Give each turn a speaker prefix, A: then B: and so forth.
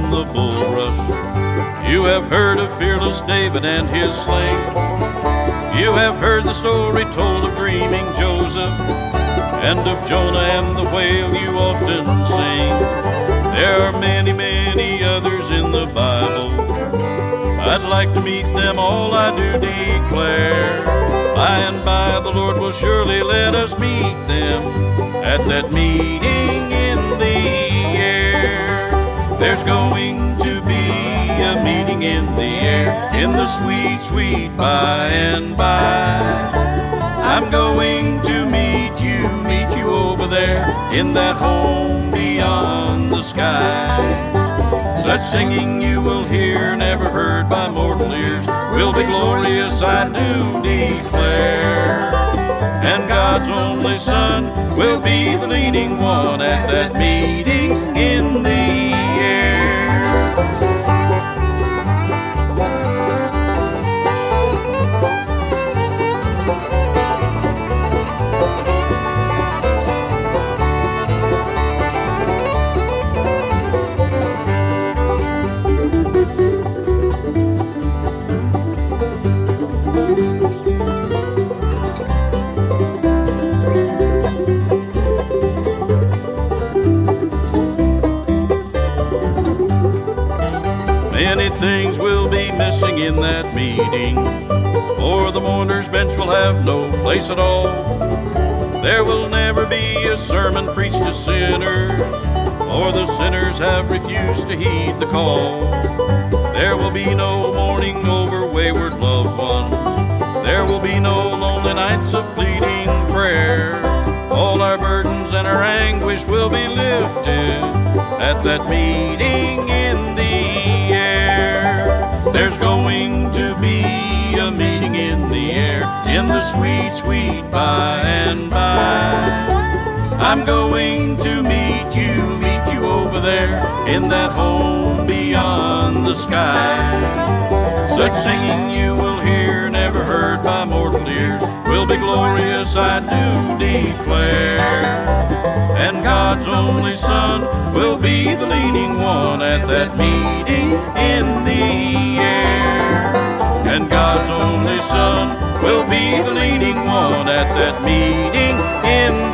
A: in the bulrush. You have heard of fearless David and his sling. You have heard the story told of dreaming Joseph, and of Jonah and the whale you often sing. There are many, many others in the Bible. I'd like to meet them all, I do declare. By and by the Lord will surely let us meet them at that meeting in the air. There's going to be a meeting in the air, in the sweet, sweet by and by. I'm going to meet you over there, in that home beyond the sky. Such singing you will hear, never heard by mortal ears, will be glorious, I do declare. And God's only Son will be the leading one at that meeting in the air. Many things will be missing in that meeting, for the mourner's bench will have no place at all. There will never be a sermon preached to sinners, for the sinners have refused to heed the call. There will be no mourning over wayward loved ones. There will be no lonely nights of pleading prayer. All our burdens and our anguish will be lifted at that meeting in the air. There's going to be a meeting in the air, in the sweet, sweet by and by. I'm going to meet you over there, in that home beyond the sky. Such singing you will hear, never heard by mortal ears, will be glorious, I do declare. And God's only Son will be the leading one at that meeting in the air. And God's only Son will be the leading one at that meeting in